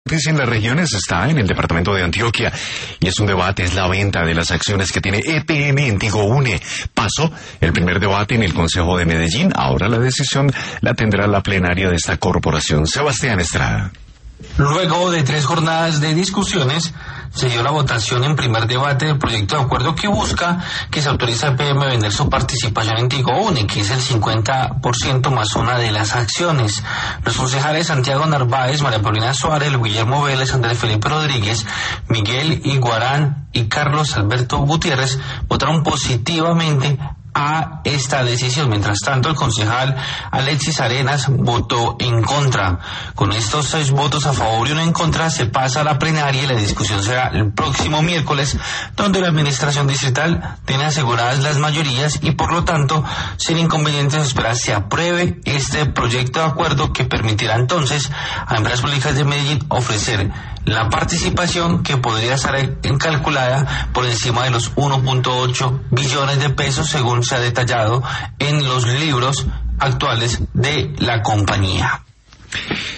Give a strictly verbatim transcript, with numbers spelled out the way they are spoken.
en las regiones está en el departamento de Antioquia y es un debate, es la venta de las acciones que tiene E P M en Tigo Une. Pasó el primer debate en el Consejo de Medellín, ahora la decisión la tendrá la plenaria de esta corporación. Sebastián Estrada. Luego de tres jornadas de discusiones, se dio la votación en primer debate del proyecto de acuerdo que busca que se autorice a E P M a vender su participación en Tigo Une, que es el cincuenta por ciento más una de las acciones. Los concejales Santiago Narváez, María Paulina Suárez, Guillermo Vélez, Andrés Felipe Rodríguez, Miguel Iguarán y Carlos Alberto Gutiérrez votaron positivamente a esta decisión. Mientras tanto, el concejal Alexis Arenas votó en contra. Con estos seis votos a favor y uno en contra, se pasa a la plenaria y la discusión será el próximo miércoles, donde la administración distrital tiene aseguradas las mayorías y por lo tanto, sin inconvenientes, espera se apruebe este proyecto de acuerdo que permitirá entonces a Empresas Públicas de Medellín ofrecer la participación que podría estar calculada por encima de los uno punto ocho billones de pesos, según se ha detallado en los libros actuales de la compañía.